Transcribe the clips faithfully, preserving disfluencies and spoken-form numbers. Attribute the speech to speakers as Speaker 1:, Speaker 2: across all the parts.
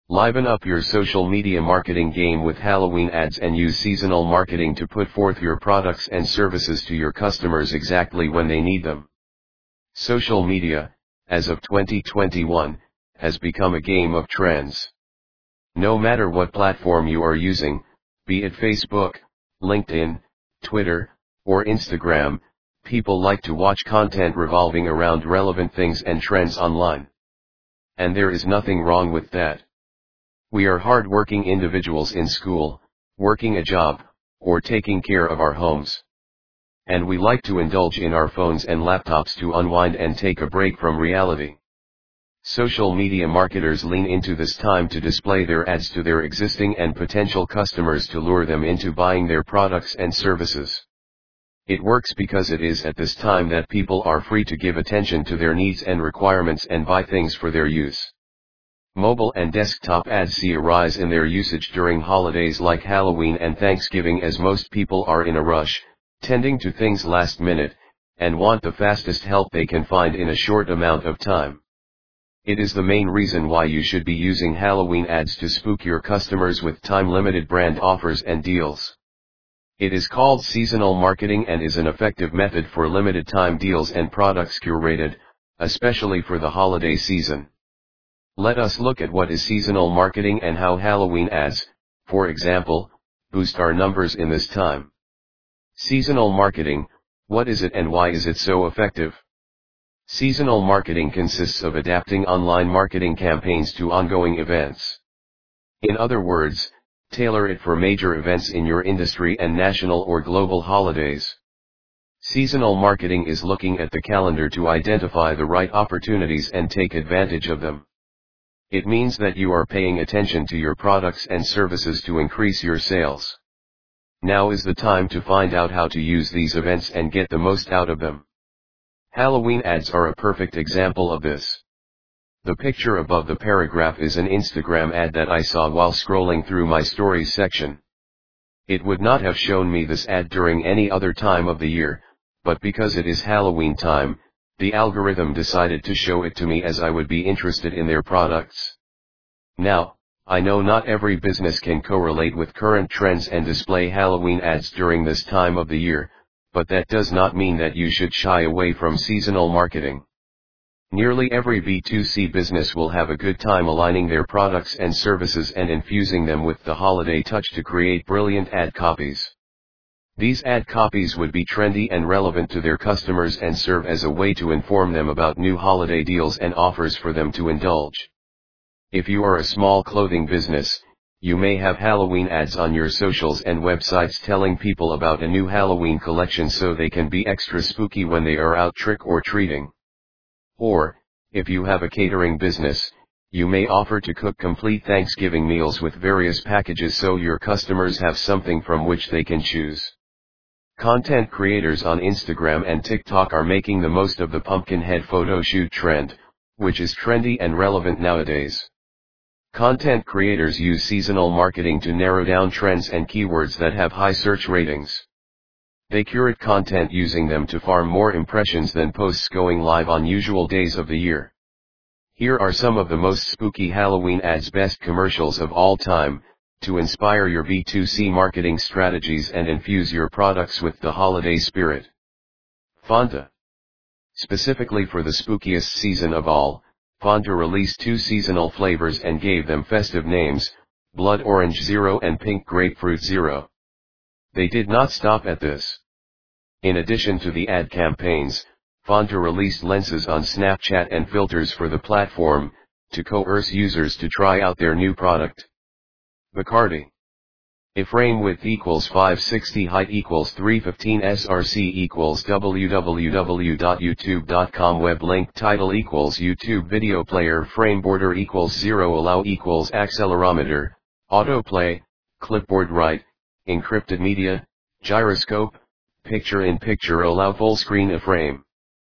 Speaker 1: Liven up your social media marketing game with Halloween ads and use seasonal marketing to put forth your products and services to your customers exactly when they need them. Social media, as of twenty twenty-one, has become a game of trends. No matter what platform you are using, be it Facebook, LinkedIn, Twitter, or Instagram, people like to watch content revolving around relevant things and trends online. And there is nothing wrong with that. We are hard-working individuals in school, working a job, or taking care of our homes. And we like to indulge in our phones and laptops to unwind and take a break from reality. Social media marketers lean into this time to display their ads to their existing and potential customers to lure them into buying their products and services. It works because it is at this time that people are free to give attention to their needs and requirements and buy things for their use. Mobile and desktop ads see a rise in their usage during holidays like Halloween and Thanksgiving, as most people are in a rush, tending to things last minute, and want the fastest help they can find in a short amount of time. It is the main reason why you should be using Halloween ads to spook your customers with time-limited brand offers and deals. It is called seasonal marketing and is an effective method for limited-time deals and products curated, especially for the holiday season. Let us look at what is seasonal marketing and how Halloween ads, for example, boost our numbers in this time. Seasonal marketing, what is it and why is it so effective? Seasonal marketing consists of adapting online marketing campaigns to ongoing events. In other words, tailor it for major events in your industry and national or global holidays. Seasonal marketing is looking at the calendar to identify the right opportunities and take advantage of them. It means that you are paying attention to your products and services to increase your sales. Now is the time to find out how to use these events and get the most out of them. Halloween ads are a perfect example of this. The picture above the paragraph is an Instagram ad that I saw while scrolling through my stories section. It would not have shown me this ad during any other time of the year, but because it is Halloween time, the algorithm decided to show it to me as I would be interested in their products. Now, I know not every business can correlate with current trends and display Halloween ads during this time of the year, but that does not mean that you should shy away from seasonal marketing. Nearly every B two C business will have a good time aligning their products and services and infusing them with the holiday touch to create brilliant ad copies. These ad copies would be trendy and relevant to their customers and serve as a way to inform them about new holiday deals and offers for them to indulge. If you are a small clothing business, you may have Halloween ads on your socials and websites telling people about a new Halloween collection so they can be extra spooky when they are out trick-or-treating. Or, if you have a catering business, you may offer to cook complete Thanksgiving meals with various packages so your customers have something from which they can choose. Content creators on Instagram and TikTok are making the most of the pumpkin head photo shoot trend, which is trendy and relevant nowadays. Content creators use seasonal marketing to narrow down trends and keywords that have high search ratings. They curate content using them to farm more impressions than posts going live on usual days of the year. Here are some of the most spooky Halloween ads best commercials of all time, to inspire your B two C marketing strategies and infuse your products with the holiday spirit. Fanta. Specifically for the spookiest season of all, Fanta released two seasonal flavors and gave them festive names, Blood Orange Zero and Pink Grapefruit Zero. They did not stop at this. In addition to the ad campaigns, Fanta released lenses on Snapchat and filters for the platform, to coerce users to try out their new product. Bacardi. If frame width equals five sixty, height equals three fifteen, S R C equals w w w dot youtube dot com, web link title equals YouTube video player, frame border equals zero, allow equals accelerometer, autoplay, clipboard write, encrypted media, gyroscope, picture in picture, allow full screen of frame.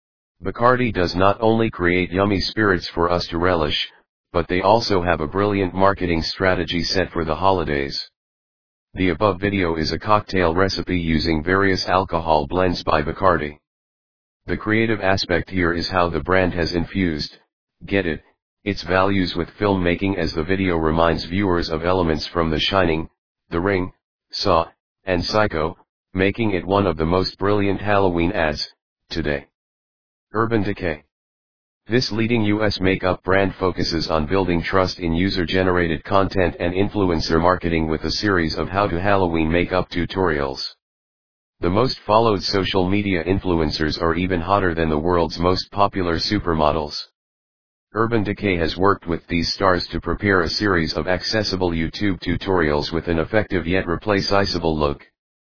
Speaker 1: Bacardi does not only create yummy spirits for us to relish, but they also have a brilliant marketing strategy set for the holidays. The above video is a cocktail recipe using various alcohol blends by Bacardi. The creative aspect here is how the brand has infused, get it, its values with filmmaking, as the video reminds viewers of elements from The Shining, The Ring, Saw, and Psycho, making it one of the most brilliant Halloween ads today. Urban Decay. This leading U S makeup brand focuses on building trust in user-generated content and influencer marketing with a series of how-to-Halloween makeup tutorials. The most followed social media influencers are even hotter than the world's most popular supermodels. Urban Decay has worked with these stars to prepare a series of accessible YouTube tutorials with an effective yet replaceable look.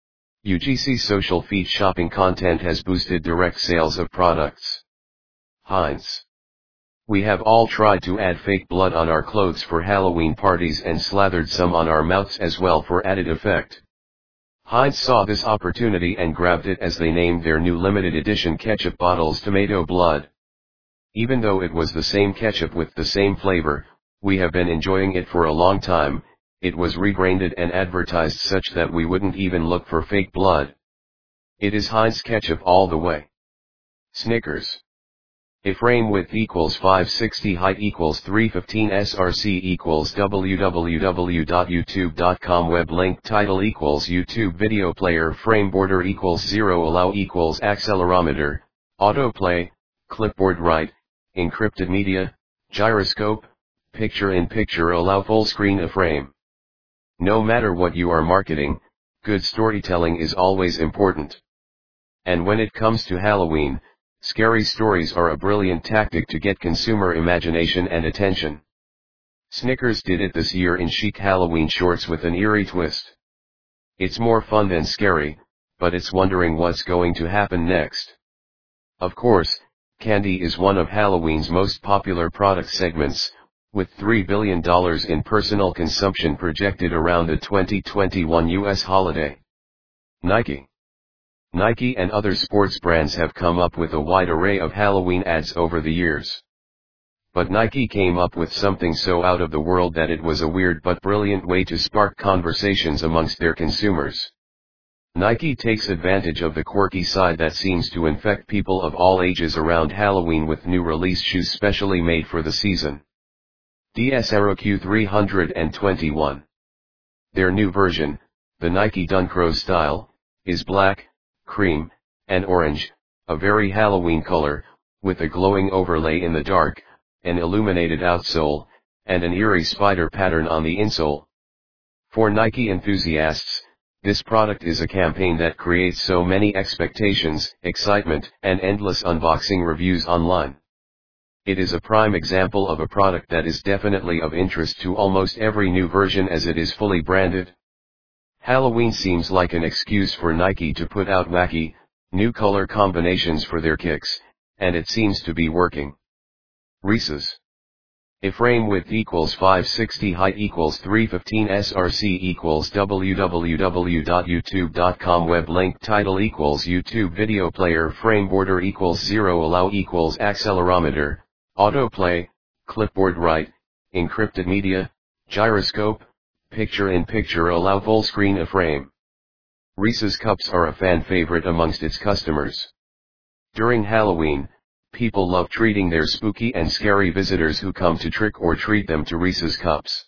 Speaker 1: U G C social feed shopping content has boosted direct sales of products. Heinz. We have all tried to add fake blood on our clothes for Halloween parties and slathered some on our mouths as well for added effect. Heinz saw this opportunity and grabbed it as they named their new limited edition ketchup bottles Tomato Blood. Even though it was the same ketchup with the same flavor, we have been enjoying it for a long time. It was rebranded and advertised such that we wouldn't even look for fake blood. It is Heinz ketchup all the way. Snickers. If frame width equals five sixty, height equals three fifteen, S R C equals w w w dot youtube dot com, web link title equals YouTube video player, frame border equals zero, allow equals accelerometer, autoplay, clipboard write, encrypted media, gyroscope, picture in picture, allow full screen of frame. No matter what you are marketing, good storytelling is always important. And when it comes to Halloween, scary stories are a brilliant tactic to get consumer imagination and attention. Snickers did it this year in chic Halloween shorts with an eerie twist. It's more fun than scary, but it's wondering what's going to happen next. Of course, candy is one of Halloween's most popular product segments, with three billion dollars in personal consumption projected around the twenty twenty-one U S holiday. Nike. Nike and other sports brands have come up with a wide array of Halloween ads over the years. But Nike came up with something so out of the world that it was a weird but brilliant way to spark conversations amongst their consumers. Nike takes advantage of the quirky side that seems to infect people of all ages around Halloween with new release shoes specially made for the season. D S Aero Q three twenty-one. Their new version, the Nike Duncrow style, is black, cream, and orange, a very Halloween color, with a glowing overlay in the dark, an illuminated outsole, and an eerie spider pattern on the insole. For Nike enthusiasts, this product is a campaign that creates so many expectations, excitement, and endless unboxing reviews online. It is a prime example of a product that is definitely of interest to almost every new version as it is fully branded. Halloween seems like an excuse for Nike to put out wacky, new color combinations for their kicks, and it seems to be working. Reese's. If frame width equals five sixty, height equals three fifteen, S R C equals w w w dot youtube dot com, web link title equals YouTube video player, frame border equals zero, allow equals accelerometer, autoplay, clipboard write, encrypted media, gyroscope, picture in picture, allow full screen of frame. Reese's Cups are a fan favorite amongst its customers. During Halloween, people love treating their spooky and scary visitors who come to trick or treat them to Reese's Cups.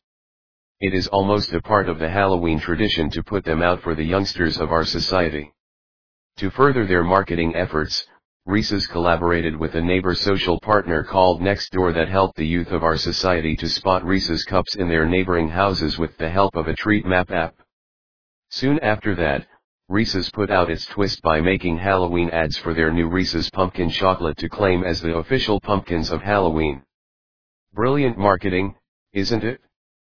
Speaker 1: It is almost a part of the Halloween tradition to put them out for the youngsters of our society. To further their marketing efforts, Reese's collaborated with a neighbor social partner called Nextdoor that helped the youth of our society to spot Reese's Cups in their neighboring houses with the help of a treat map app. Soon after that, Reese's put out its twist by making Halloween ads for their new Reese's Pumpkin Chocolate to claim as the official pumpkins of Halloween. Brilliant marketing, isn't it?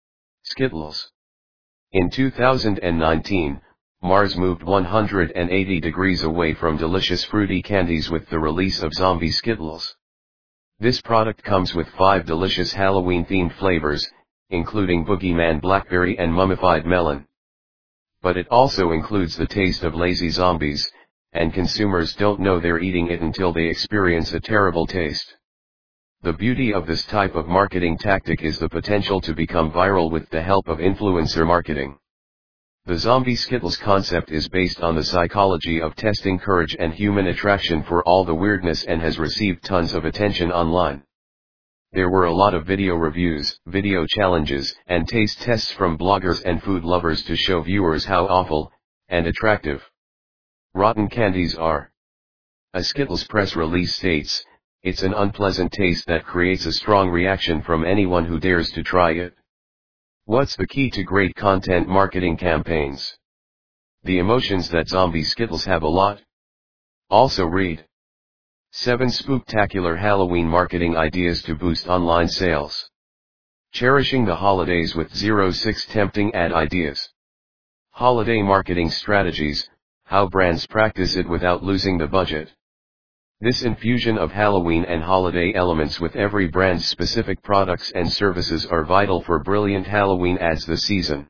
Speaker 1: Skittles. In two thousand nineteen, Mars moved one hundred eighty degrees away from delicious fruity candies with the release of Zombie Skittles. This product comes with five delicious Halloween-themed flavors, including Boogeyman Blackberry and Mummified Melon. But it also includes the taste of lazy zombies, and consumers don't know they're eating it until they experience a terrible taste. The beauty of this type of marketing tactic is the potential to become viral with the help of influencer marketing. The Zombie Skittles concept is based on the psychology of testing courage and human attraction for all the weirdness and has received tons of attention online. There were a lot of video reviews, video challenges, and taste tests from bloggers and food lovers to show viewers how awful and attractive rotten candies are. A Skittles press release states, "It's an unpleasant taste that creates a strong reaction from anyone who dares to try it." What's the key to great content marketing campaigns? The emotions that zombie Skittles have a lot. Also read seven Spooktacular Halloween Marketing Ideas to Boost Online Sales. Cherishing the Holidays with zero six Tempting Ad Ideas. Holiday Marketing Strategies, How Brands Practice It Without Losing the Budget. This infusion of Halloween and holiday elements with every brand's specific products and services are vital for brilliant Halloween ads this season.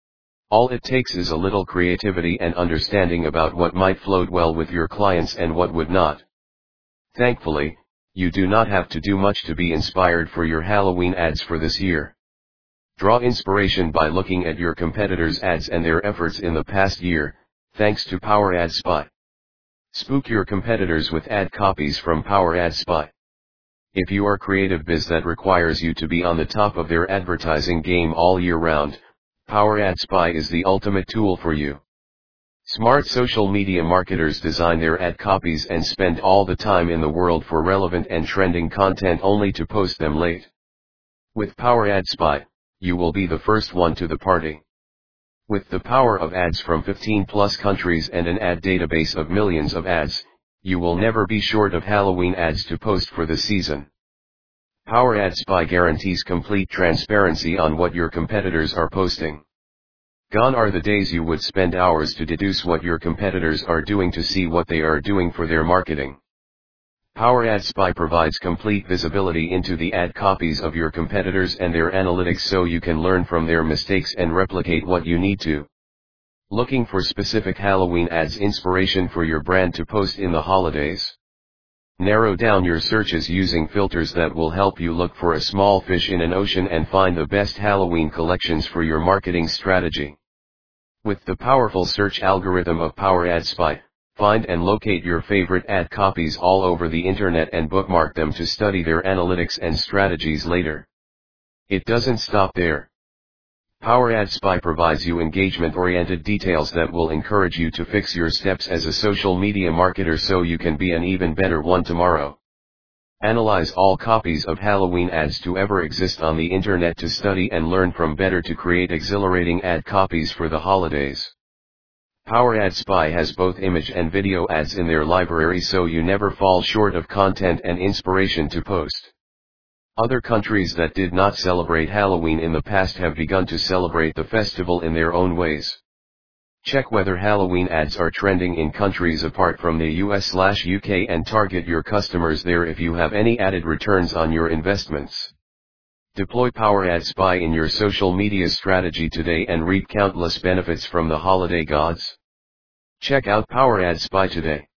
Speaker 1: All it takes is a little creativity and understanding about what might float well with your clients and what would not. Thankfully, you do not have to do much to be inspired for your Halloween ads for this year. Draw inspiration by looking at your competitors' ads and their efforts in the past year, thanks to Power Ad Spy. Spook your competitors with ad copies from Power Ad Spy. If you are creative biz that requires you to be on the top of their advertising game all year round, Power Ad Spy is the ultimate tool for you. Smart social media marketers design their ad copies and spend all the time in the world for relevant and trending content only to post them late. With Power Ad Spy, you will be the first one to the party. With the power of ads from fifteen plus countries and an ad database of millions of ads, you will never be short of Halloween ads to post for the season. Power Ad Spy guarantees complete transparency on what your competitors are posting. Gone are the days you would spend hours to deduce what your competitors are doing to see what they are doing for their marketing. Power Ad Spy provides complete visibility into the ad copies of your competitors and their analytics so you can learn from their mistakes and replicate what you need to. Looking for specific Halloween ads inspiration for your brand to post in the holidays? Narrow down your searches using filters that will help you look for a small fish in an ocean and find the best Halloween collections for your marketing strategy. With the powerful search algorithm of Power Ad Spy, find and locate your favorite ad copies all over the internet and bookmark them to study their analytics and strategies later. It doesn't stop there. Power Ad Spy provides you engagement-oriented details that will encourage you to fix your steps as a social media marketer so you can be an even better one tomorrow. Analyze all copies of Halloween ads to ever exist on the internet to study and learn from better to create exhilarating ad copies for the holidays. Power Ad Spy has both image and video ads in their library so you never fall short of content and inspiration to post. Other countries that did not celebrate Halloween in the past have begun to celebrate the festival in their own ways. Check whether Halloween ads are trending in countries apart from the U S slash U K and target your customers there if you have any added returns on your investments. Deploy Power Ad Spy in your social media strategy today and reap countless benefits from the holiday gods. Check out Power Ad Spy today.